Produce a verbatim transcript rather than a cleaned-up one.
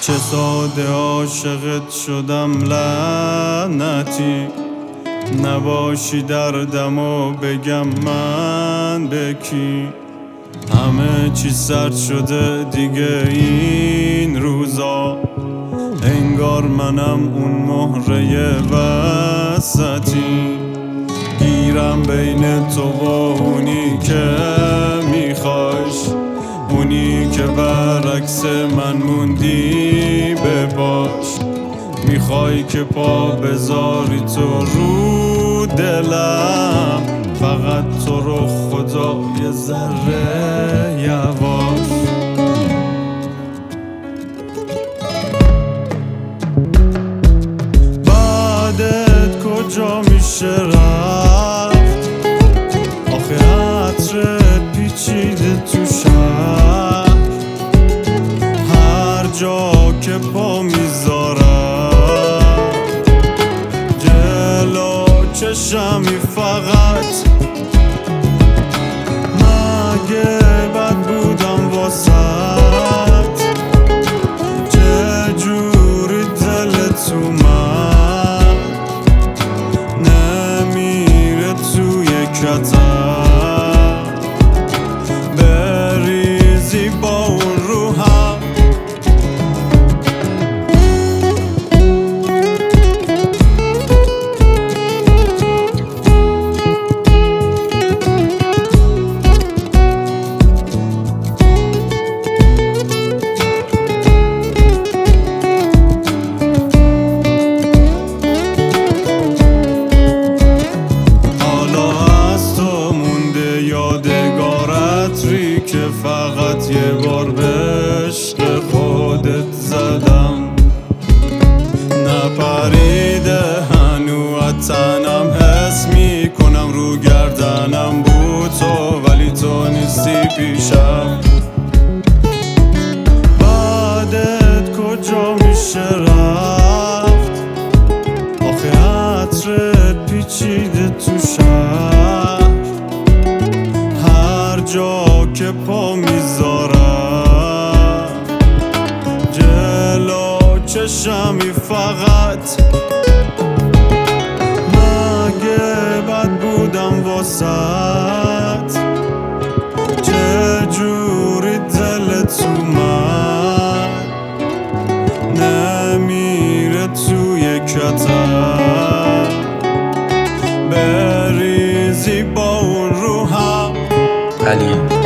چه ساده عاشقت شدم لعنتی، نباشی دردم و بگم من به کی. همه چی سرد شده دیگه این روزا، انگار منم اون مهره وسطی. گیرم بین تو و اونی که میخوایش، اونی که برعکس من موندی به پاش. میخوای که پا بذاری تو رو دلم، فقط تو رو خدا یه ذره یواش. بعدت کجا میشه رفت؟ آخه عطرت پیچیده تو شهر، هر جا که پا میذارم جلو چشمی فقط. مگه بد بودم واسد؟ چجوری دلت اومد نمیره توی کتر؟ بریزی با اون رو هم. که فقط یه بار به عشق خودت زدم، نپریده هنو تنم، حس میکنم رو گردنم بود تو، ولی تو نیستی پیشم. بعدت کجا میشه رفت؟ آخه عطرت پیچیده تو شهر، هر جا که پا میذارم جلو چشمی فقط. مگه بد بودم واسد؟ چجوری دلت اومد نمیره توی کتر؟ بریزی با اون رو هم. علی